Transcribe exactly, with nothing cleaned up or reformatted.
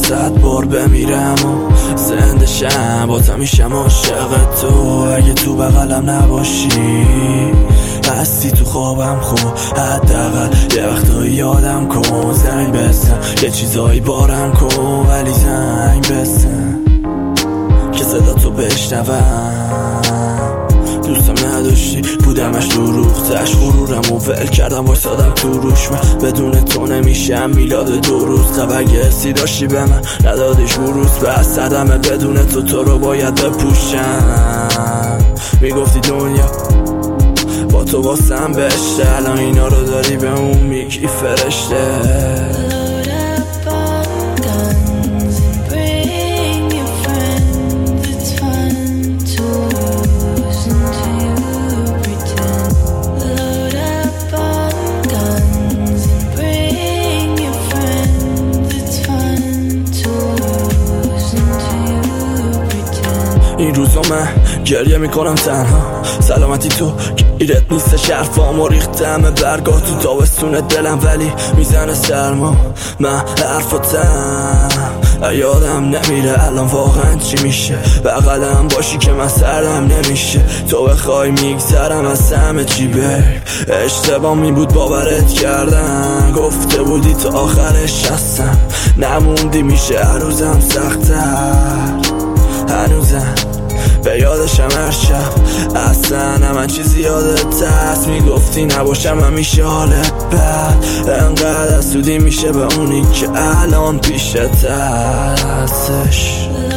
صد بار بمیرم و زنده شم بازم میشم عاشق تو. اگه تو بغلم نباشی هستی تو خوابم، خب حداقل یه وقتایی یادم کن. زنگ بزن یه چیزایی بارم کن، ولی زنگ بزن که صدا تو بشنوم. دوستم نداشتی بودمش رو روختش، غرورم و ول کردم وایسادم تو روش. من بدون تو نمیشم میلاد دو روز. خب اگه حسی داشتی به من ندادیش بروز، بس صدمه بدون تو تو رو باید بپوشم. میگفتی دنیا با تو واسم بشته، الان اینا رو داری به اون میگی فرشته. این روزا من گریه میکنم تنها، سلامتی تو گیرت نیست. حرفامو ریختم برگاه تو تابستون دلم، ولی میزنه سرما. من حرفاتم یادم نمیره الان واقعا چی میشه. بغلم باشی که من سردم نمیشه. تو بخوای میگذرم از همه چی بیب. اشتباه می بود باورت کردم، گفته بودی تا آخرش هستم. نموندی میشه هر روزم سخت‌تر، هنوزم به یادشم هر شب. اصلا من چیزی یادت هست، میگفتی نباشم همیشه حالت بد. انقدر سودی میشه به اونی که الان پیشت هستش.